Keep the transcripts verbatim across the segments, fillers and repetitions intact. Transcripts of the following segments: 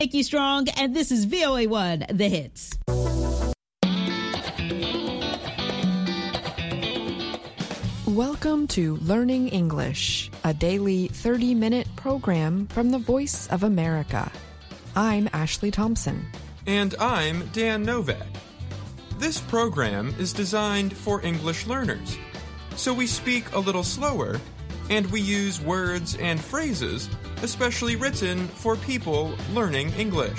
Nikki Strong, and this is V O A one, The Hits. Welcome to Learning English, a daily thirty-minute program from the Voice of America. I'm Ashley Thompson. And I'm Dan Novak. This program is designed for English learners, so we speak a little slower, and we use words and phrases especially written for people learning English.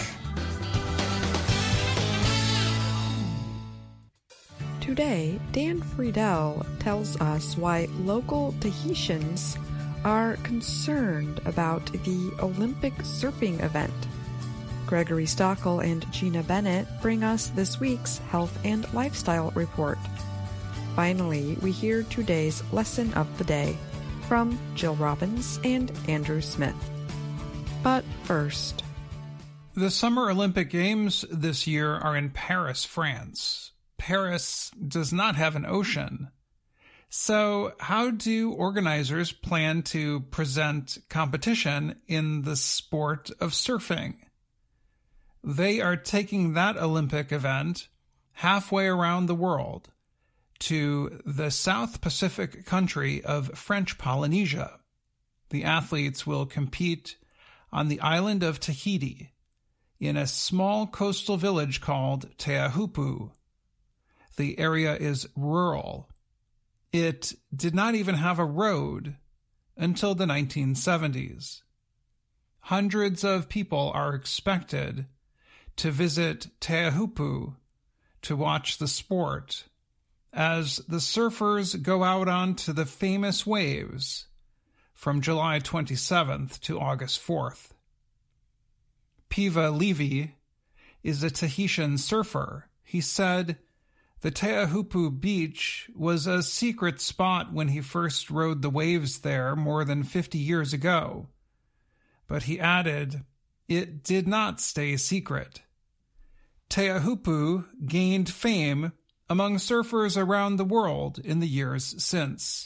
Today, Dan Friedel tells us why local Tahitians are concerned about the Olympic surfing event. Gregory Stockel and Gina Bennett bring us this week's health and lifestyle report. Finally, we hear today's lesson of the day from Jill Robbins and Andrew Smith. But first, the Summer Olympic Games this year are in Paris, France. Paris does not have an ocean. So how do organizers plan to present competition in the sport of surfing? They are taking that Olympic event halfway around the world to the South Pacific country of French Polynesia. The athletes will compete on the island of Tahiti in a small coastal village called Teahupu. The area is rural. It did not even have a road until the nineteen seventies. Hundreds of people are expected to visit Teahupu to watch the sport as the surfers go out onto the famous waves from July twenty-seventh to August fourth. Piva Levy is a Tahitian surfer. He said the Teahupu beach was a secret spot when he first rode the waves there more than fifty years ago. But he added, it did not stay secret. Teahupu gained fame among surfers around the world in the years since.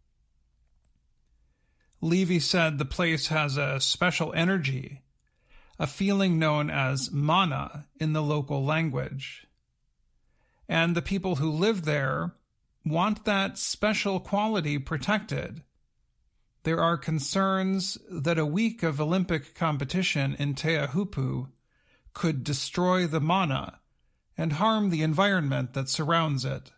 Levy said the place has a special energy, a feeling known as mana in the local language. And the people who live there want that special quality protected. There are concerns that a week of Olympic competition in Teahupu could destroy the mana and harm the environment that surrounds it.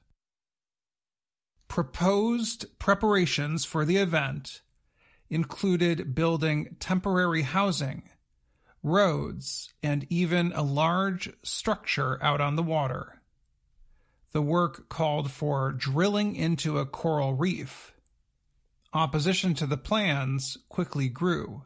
Proposed preparations for the event included building temporary housing, roads, and even a large structure out on the water. The work called for drilling into a coral reef. Opposition to the plans quickly grew.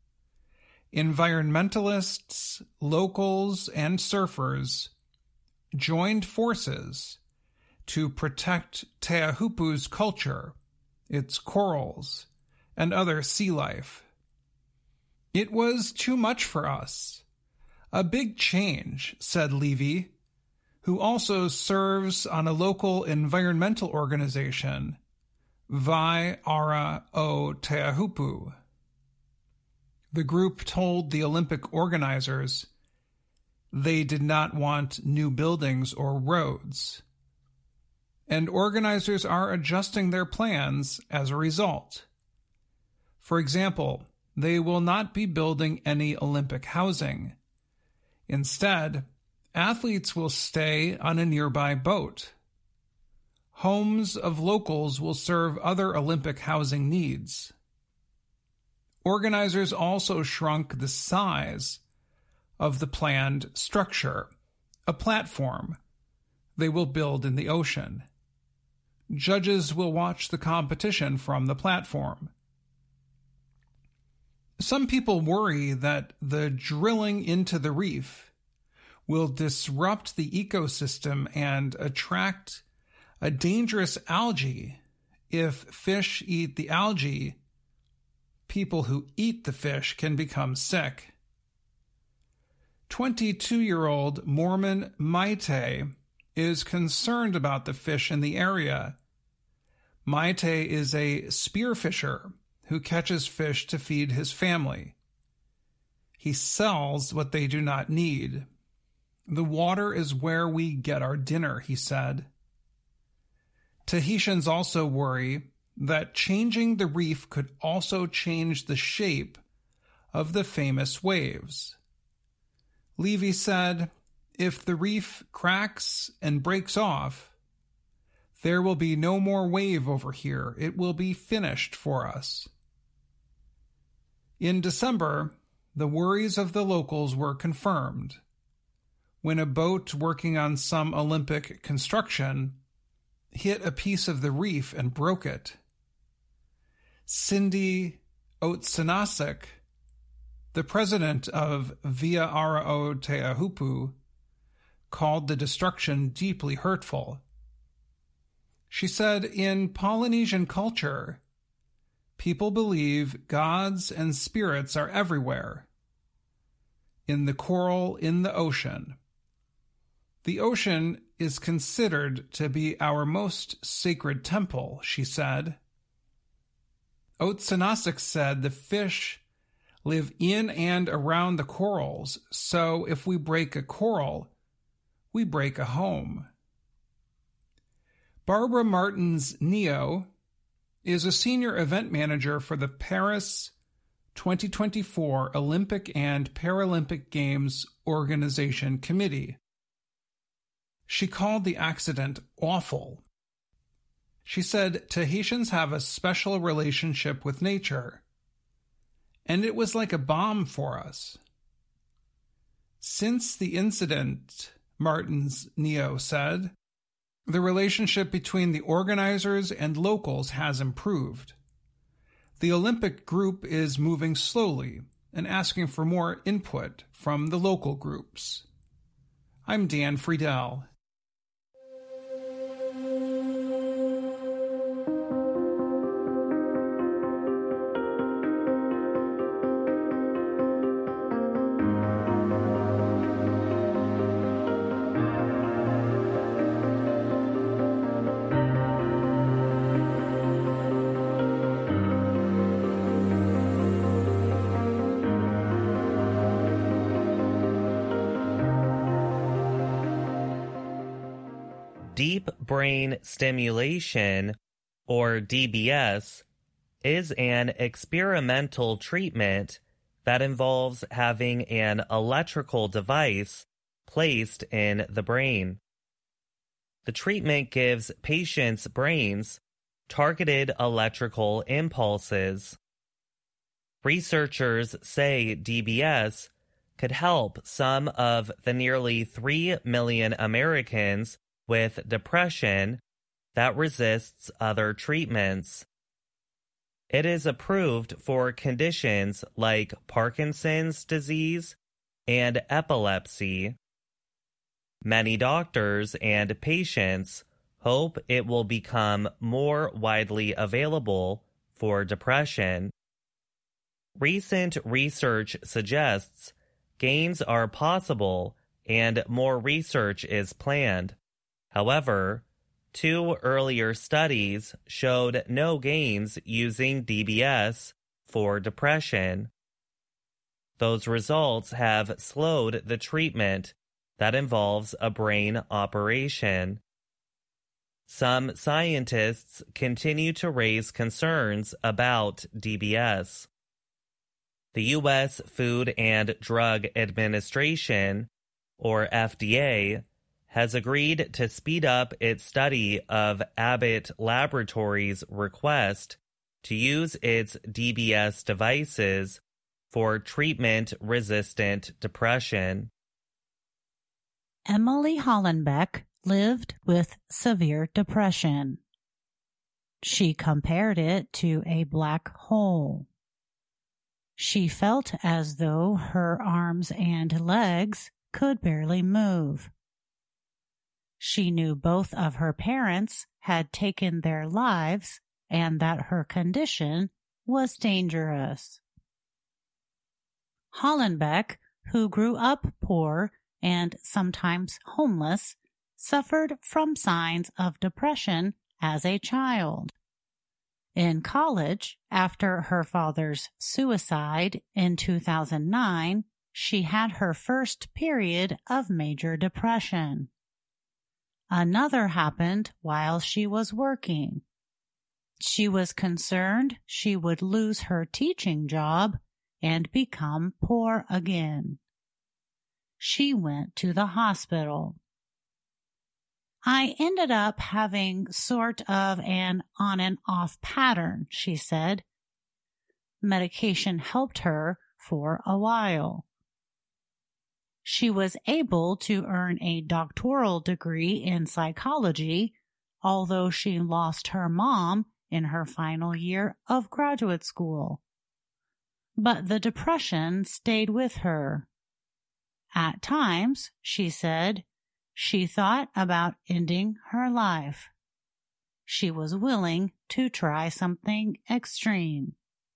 Environmentalists, locals, and surfers joined forces to protect Teahupu's culture, its corals, and other sea life. It was too much for us. A big change, said Levy, who also serves on a local environmental organization, Vai Ara o Teahupu. The group told the Olympic organizers they did not want new buildings or roads. And organizers are adjusting their plans as a result. For example, they will not be building any Olympic housing. Instead, athletes will stay on a nearby boat. Homes of locals will serve other Olympic housing needs. Organizers also shrunk the size of the planned structure, a platform they will build in the ocean. Judges will watch the competition from the platform. Some people worry that the drilling into the reef will disrupt the ecosystem and attract a dangerous algae. If fish eat the algae, people who eat the fish can become sick. twenty-two-year-old Mormon Maite is concerned about the fish in the area. Maite is a spearfisher who catches fish to feed his family. He sells what they do not need. The water is where we get our dinner, he said. Tahitians also worry that changing the reef could also change the shape of the famous waves. Levy said, if the reef cracks and breaks off, there will be no more wave over here. It will be finished for us. In December, the worries of the locals were confirmed when a boat working on some Olympic construction hit a piece of the reef and broke it. Cindy Otsanasik, the president of Via Arao Teahupu, called the destruction deeply hurtful. She said, in Polynesian culture, people believe gods and spirits are everywhere. In the coral, in the ocean. The ocean is considered to be our most sacred temple, she said. Otsanasik said the fish live in and around the corals, so if we break a coral, we break a home. Barbara Martins Neo is a senior event manager for the Paris twenty twenty-four Olympic and Paralympic Games Organization Committee. She called the accident awful. She said Tahitians have a special relationship with nature, and it was like a bomb for us. Since the incident, Martins Neo said, the relationship between the organizers and locals has improved. The Olympic group is moving slowly and asking for more input from the local groups. I'm Dan Friedel. Deep brain stimulation, or D B S, is an experimental treatment that involves having an electrical device placed in the brain. The treatment gives patients' brains targeted electrical impulses. Researchers say D B S could help some of the nearly three million Americans with depression that resists other treatments. It is approved for conditions like Parkinson's disease and epilepsy. Many doctors and patients hope it will become more widely available for depression. Recent research suggests gains are possible and more research is planned. However, two earlier studies showed no gains using D B S for depression. Those results have slowed the treatment that involves a brain operation. Some scientists continue to raise concerns about D B S. The U S Food and Drug Administration, or F D A, has agreed to speed up its study of Abbott Laboratories' request to use its D B S devices for treatment-resistant depression. Emily Hollenbeck lived with severe depression. She compared it to a black hole. She felt as though her arms and legs could barely move. She knew both of her parents had taken their lives and that her condition was dangerous. Hollenbeck, who grew up poor and sometimes homeless, suffered from signs of depression as a child. In college, after her father's suicide in two thousand nine, she had her first period of major depression. Another happened while she was working. She was concerned she would lose her teaching job and become poor again. She went to the hospital. I ended up having sort of an on and off pattern, she said. Medication helped her for a while. She was able to earn a doctoral degree in psychology, although she lost her mom in her final year of graduate school. But the depression stayed with her. At times, she said, she thought about ending her life. She was willing to try something extreme.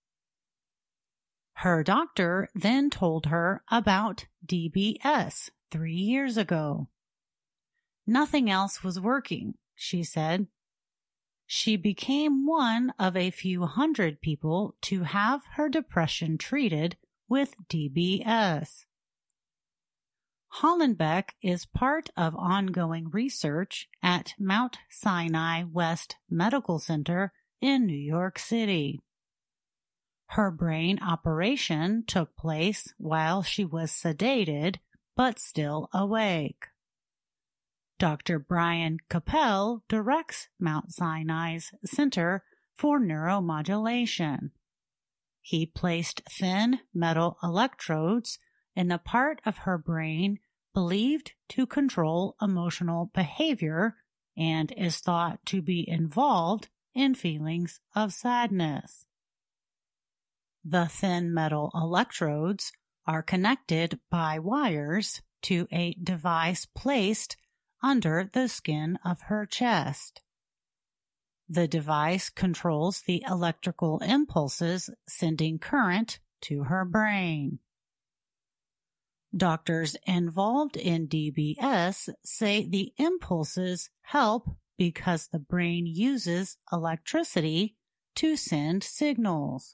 Her doctor then told her about D B S three years ago. Nothing else was working, she said. She became one of a few hundred people to have her depression treated with D B S. Hollenbeck is part of ongoing research at Mount Sinai West Medical Center in New York City. Her brain operation took place while she was sedated but still awake. Doctor Brian Capel directs Mount Sinai's Center for Neuromodulation. He placed thin metal electrodes in the part of her brain believed to control emotional behavior and is thought to be involved in feelings of sadness. The thin metal electrodes are connected by wires to a device placed under the skin of her chest. The device controls the electrical impulses sending current to her brain. Doctors involved in D B S say the impulses help because the brain uses electricity to send signals.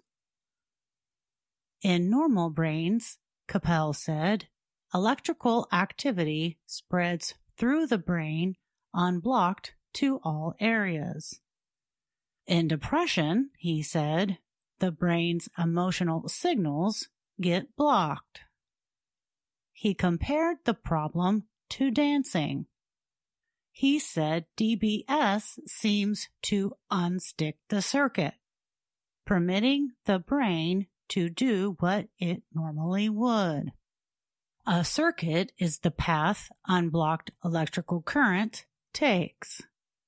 In normal brains, Capel said, electrical activity spreads through the brain unblocked to all areas. In depression, he said, the brain's emotional signals get blocked. He compared the problem to dancing. He said D B S seems to unstick the circuit, permitting the brain to do what it normally would. A circuit is the path unblocked electrical current takes.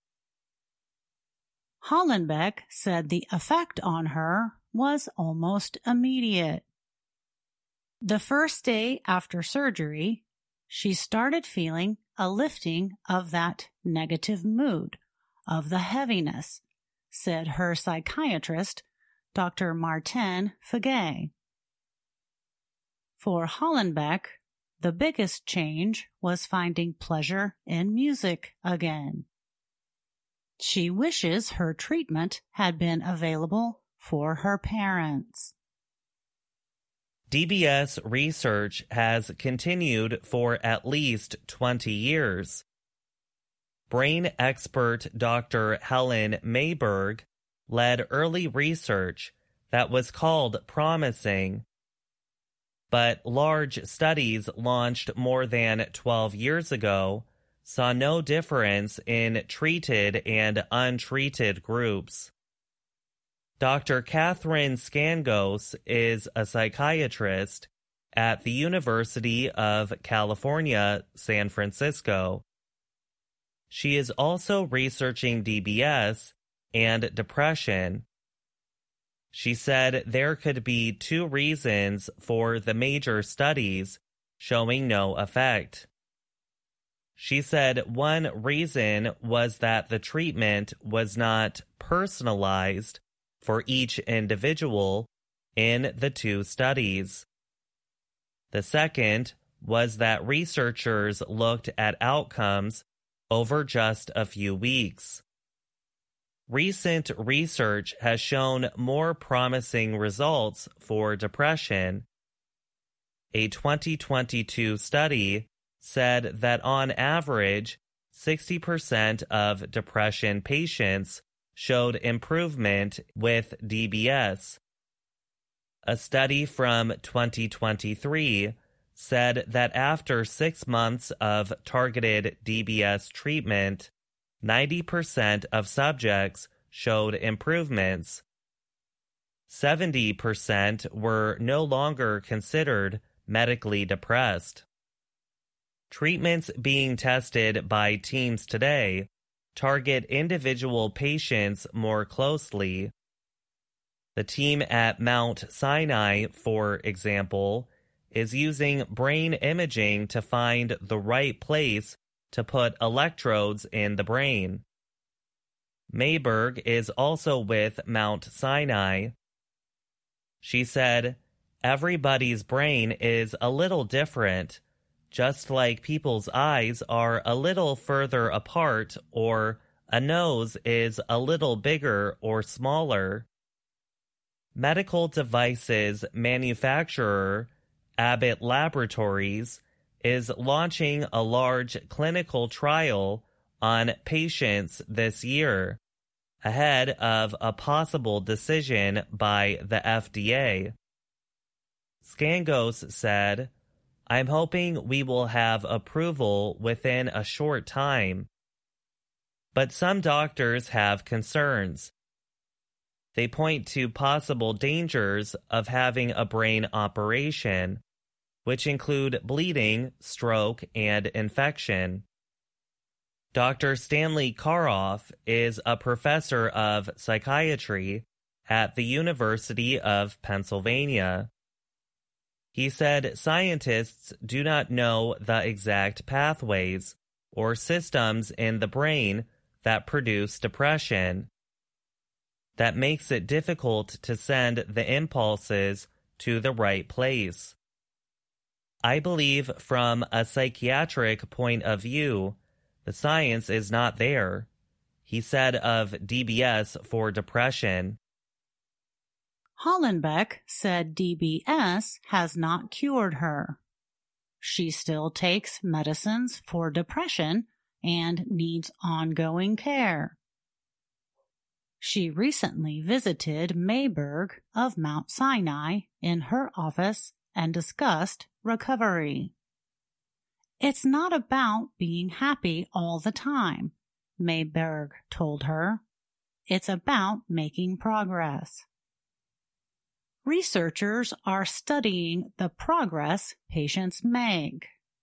Hollenbeck said the effect on her was almost immediate. The first day after surgery, she started feeling a lifting of that negative mood, of the heaviness, said her psychiatrist, Doctor Martin Fagay. For Hollenbeck, the biggest change was finding pleasure in music again. She wishes her treatment had been available for her parents. D B S research has continued for at least twenty years. Brain expert Doctor Helen Mayberg led early research that was called promising, but large studies launched more than twelve years ago saw no difference in treated and untreated groups. Doctor Catherine Scangos is a psychiatrist at the University of California, San Francisco. She is also researching D B S and depression. She said there could be two reasons for the major studies showing no effect. She said one reason was that the treatment was not personalized for each individual in the two studies. The second was that researchers looked at outcomes over just a few weeks. Recent research has shown more promising results for depression. A twenty twenty-two study said that on average, sixty percent of depression patients showed improvement with D B S. A study from twenty twenty-three said that after six months of targeted D B S treatment, ninety percent of subjects showed improvements. seventy percent were no longer considered medically depressed. Treatments being tested by teams today target individual patients more closely. The team at Mount Sinai, for example, is using brain imaging to find the right place to put electrodes in the brain. Mayberg is also with Mount Sinai. She said, "Everybody's brain is a little different, just like people's eyes are a little further apart or a nose is a little bigger or smaller." Medical devices manufacturer Abbott Laboratories is launching a large clinical trial on patients this year, ahead of a possible decision by the F D A. Scangos said, "I'm hoping we will have approval within a short time." But some doctors have concerns. They point to possible dangers of having a brain operation, which include bleeding, stroke, and infection. Doctor Stanley Karoff is a professor of psychiatry at the University of Pennsylvania. He said scientists do not know the exact pathways or systems in the brain that produce depression. That makes it difficult to send the impulses to the right place. I believe from a psychiatric point of view, the science is not there, he said of D B S for depression. Hollenbeck said D B S has not cured her. She still takes medicines for depression and needs ongoing care. She recently visited Mayberg of Mount Sinai in her office and discussed recovery. "It's not about being happy all the time," Mayberg told her. "It's about making progress." Researchers are studying the progress patients make.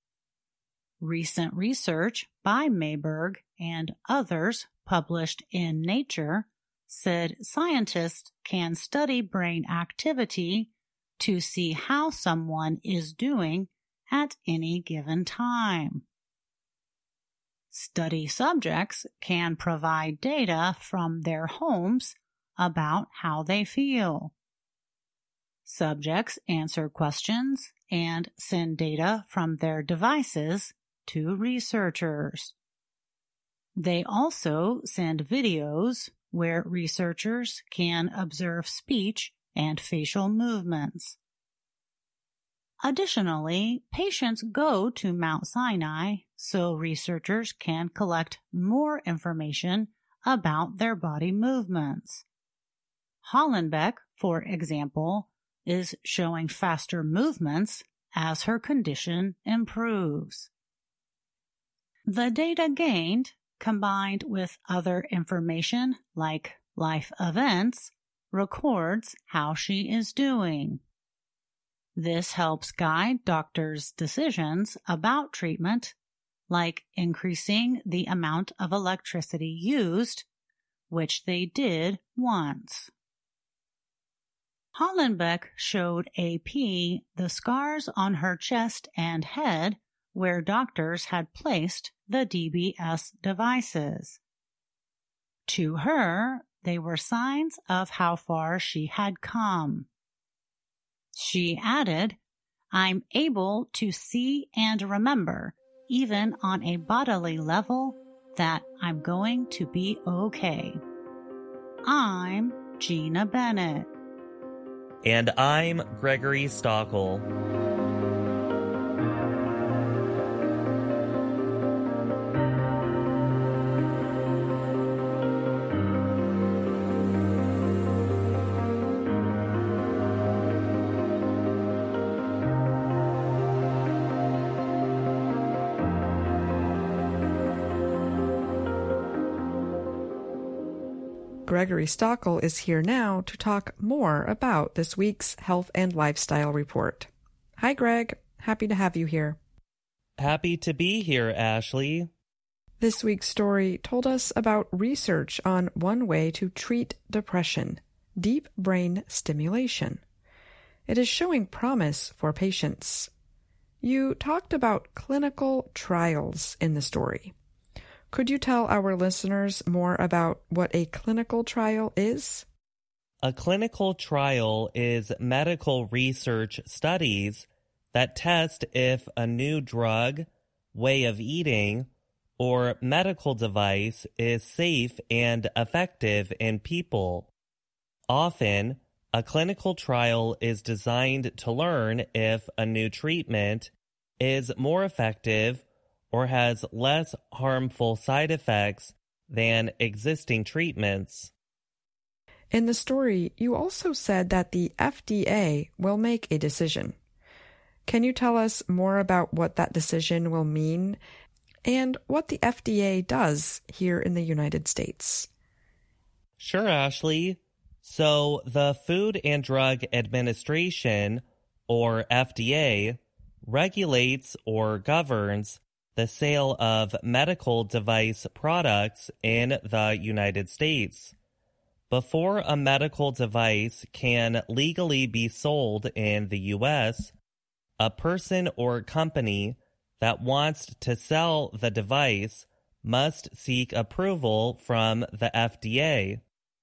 Recent research by Mayberg and others published in Nature said scientists can study brain activity to see how someone is doing at any given time. Study subjects can provide data from their homes about how they feel. Subjects answer questions and send data from their devices to researchers. They also send videos where researchers can observe speech and facial movements. Additionally, patients go to Mount Sinai so researchers can collect more information about their body movements. Hollenbeck, for example, is showing faster movements as her condition improves. The data gained, combined with other information like life events, records how she is doing. This helps guide doctors' decisions about treatment, like increasing the amount of electricity used, which they did once. Hollenbeck showed A P the scars on her chest and head where doctors had placed the D B S devices. To her, they were signs of how far she had come. She added, "I'm able to see and remember, even on a bodily level, that I'm going to be okay." I'm Gina Bennett. And I'm Gregory Stockel. Gregory Stockel is here now to talk more about this week's Health and Lifestyle Report. Hi, Greg. Happy to have you here. Happy to be here, Ashley. This week's story told us about research on one way to treat depression, deep brain stimulation. It is showing promise for patients. You talked about clinical trials in the story. Could you tell our listeners more about what a clinical trial is? A clinical trial is medical research studies that test if a new drug, way of eating, or medical device is safe and effective in people. Often, a clinical trial is designed to learn if a new treatment is more effective or has less harmful side effects than existing treatments. In the story, you also said that the F D A will make a decision. Can you tell us more about what that decision will mean and what the F D A does here in the United States? Sure, Ashley. So the Food and Drug Administration, or F D A, regulates or governs the sale of medical device products in the United States. Before a medical device can legally be sold in the U S, a person or company that wants to sell the device must seek approval from the F D A.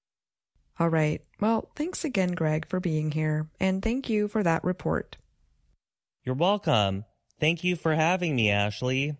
All right. Well, thanks again, Greg, for being here, and thank you for that report. You're welcome. Thank you for having me, Ashley.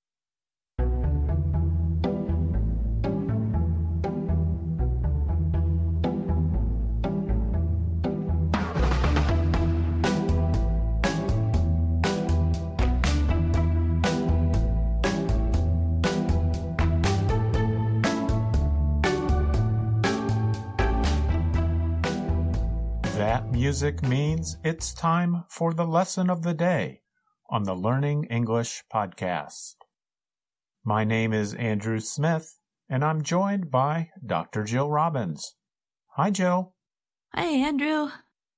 That music means it's time for the lesson of the day on the Learning English podcast. My name is Andrew Smith, and I'm joined by Doctor Jill Robbins. Hi, Jill. Hi, Andrew.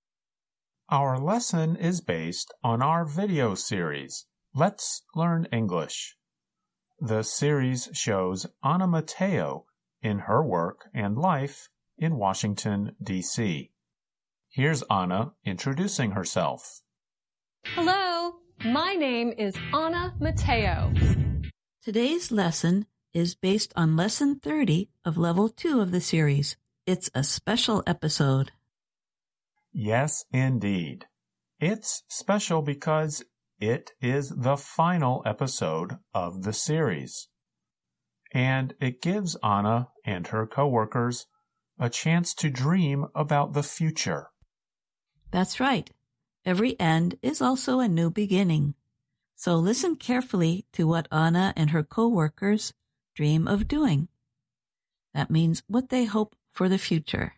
Our lesson is based on our video series, Let's Learn English. The series shows Anna Matteo in her work and life in Washington, D C Here's Anna introducing herself. Hello, my name is Anna Matteo. Today's lesson is based on Lesson thirty of Level two of the series. It's a special episode. Yes, indeed. It's special because it is the final episode of the series. And it gives Anna and her coworkers a chance to dream about the future. That's right. Every end is also a new beginning. So listen carefully to what Anna and her co-workers dream of doing. That means what they hope for the future.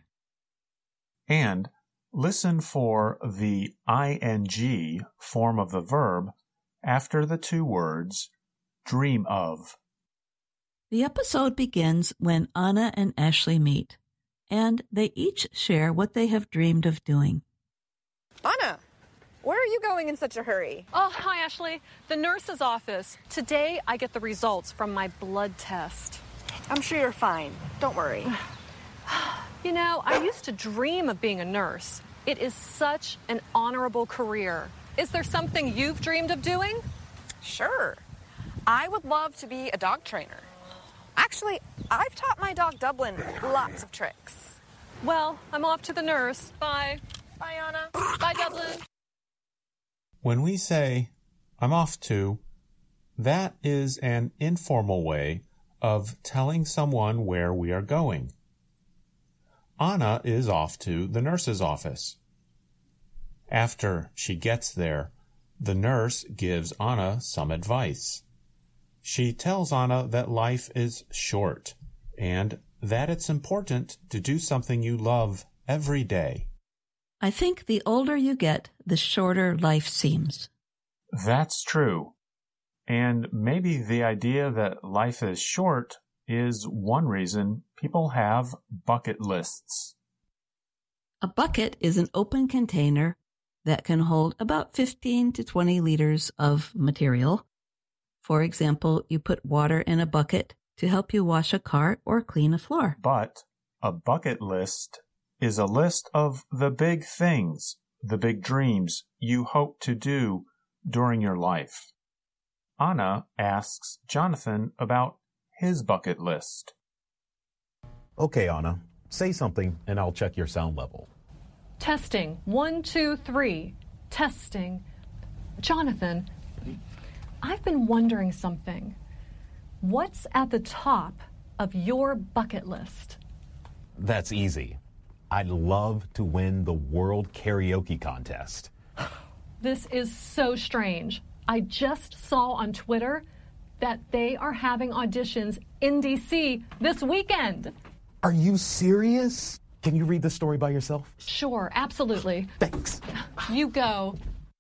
And listen for the ing form of the verb after the two words dream of. The episode begins when Anna and Ashley meet, and they each share what they have dreamed of doing. Anna, where are you going in such a hurry? Oh, hi, Ashley. The nurse's office. Today, I get the results from my blood test. I'm sure you're fine. Don't worry. You know, I used to dream of being a nurse. It is such an honorable career. Is there something you've dreamed of doing? Sure. I would love to be a dog trainer. Actually, I've taught my dog Dublin lots of tricks. Well, I'm off to the nurse. Bye. Bye, Anna. Bye, Dublin. When we say, I'm off to, that is an informal way of telling someone where we are going. Anna is off to the nurse's office. After she gets there, the nurse gives Anna some advice. She tells Anna that life is short and that it's important to do something you love every day. I think the older you get, the shorter life seems. That's true. And maybe the idea that life is short is one reason people have bucket lists. A bucket is an open container that can hold about fifteen to twenty liters of material. For example, you put water in a bucket to help you wash a car or clean a floor. But a bucket list is a list of the big things, the big dreams you hope to do during your life. Anna asks Jonathan about his bucket list. Okay, Anna, say something and I'll check your sound level. Testing. One, two, three. Testing. Jonathan, I've been wondering something. What's at the top of your bucket list? That's easy. I'd love to win the World Karaoke Contest. This is so strange. I just saw on Twitter that they are having auditions in D C this weekend. Are you serious? Can you read the story by yourself? Sure, absolutely. Thanks. You go.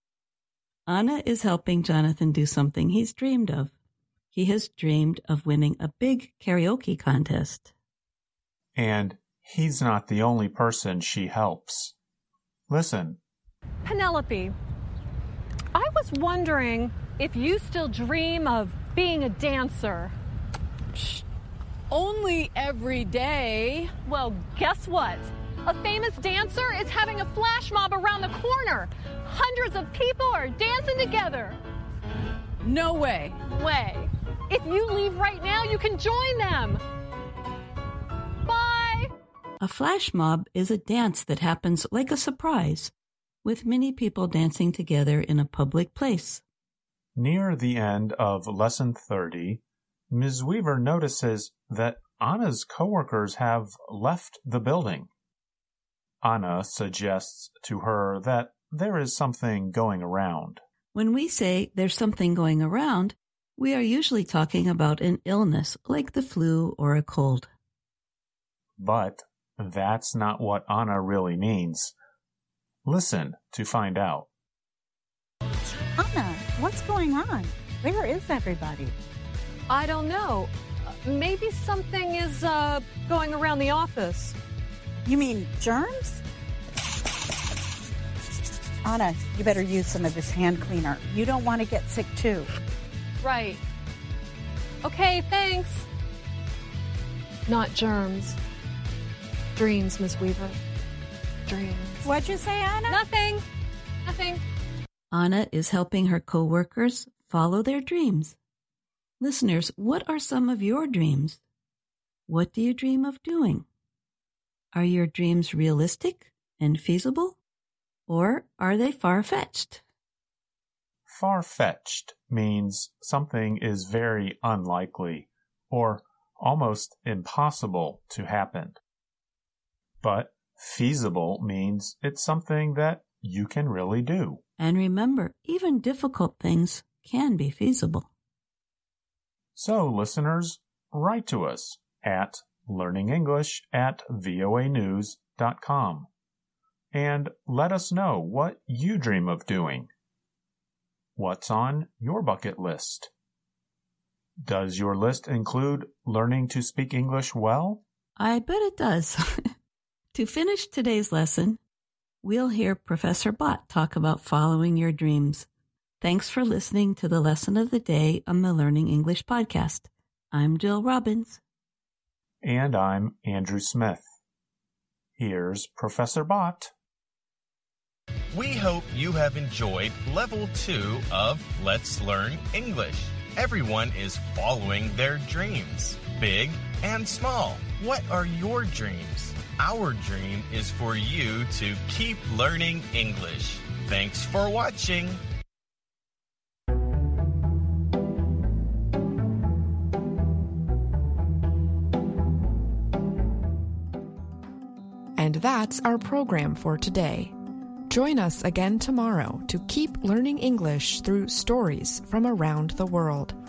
Anna is helping Jonathan do something he's dreamed of. He has dreamed of winning a big karaoke contest. And he's not the only person she helps. Listen. Penelope, I was wondering if you still dream of being a dancer. Psh, only every day. Well, guess what? A famous dancer is having a flash mob around the corner. Hundreds of people are dancing together. No way. Way. If you leave right now, you can join them. Bye. A flash mob is a dance that happens like a surprise, with many people dancing together in a public place. Near the end of Lesson thirty, Miz Weaver notices that Anna's coworkers have left the building. Anna suggests to her that there is something going around. When we say there's something going around, we are usually talking about an illness like the flu or a cold. But that's not what Anna really means. Listen to find out. Anna, what's going on? Where is everybody? I don't know. Maybe something is uh, going around the office. You mean germs? Anna, you better use some of this hand cleaner. You don't want to get sick too. Right. Okay, thanks. Not germs. Dreams, Miss Weaver. Dreams. What'd you say, Anna? Nothing. Nothing. Anna is helping her coworkers follow their dreams. Listeners, what are some of your dreams? What do you dream of doing? Are your dreams realistic and feasible? Or are they far-fetched? Far-fetched means something is very unlikely or almost impossible to happen. But feasible means it's something that you can really do. And remember, even difficult things can be feasible. So, listeners, write to us at learningenglish at voa news dot com and let us know what you dream of doing. What's on your bucket list? Does your list include learning to speak English well? I bet it does. To finish today's lesson, we'll hear Professor Bott talk about following your dreams. Thanks for listening to the lesson of the day on the Learning English podcast. I'm Jill Robbins. And I'm Andrew Smith. Here's Professor Bott. We hope you have enjoyed Level two of Let's Learn English. Everyone is following their dreams, big and small. What are your dreams? Our dream is for you to keep learning English. Thanks for watching. that's our program for today. Join us again tomorrow to keep learning English through stories from around the world.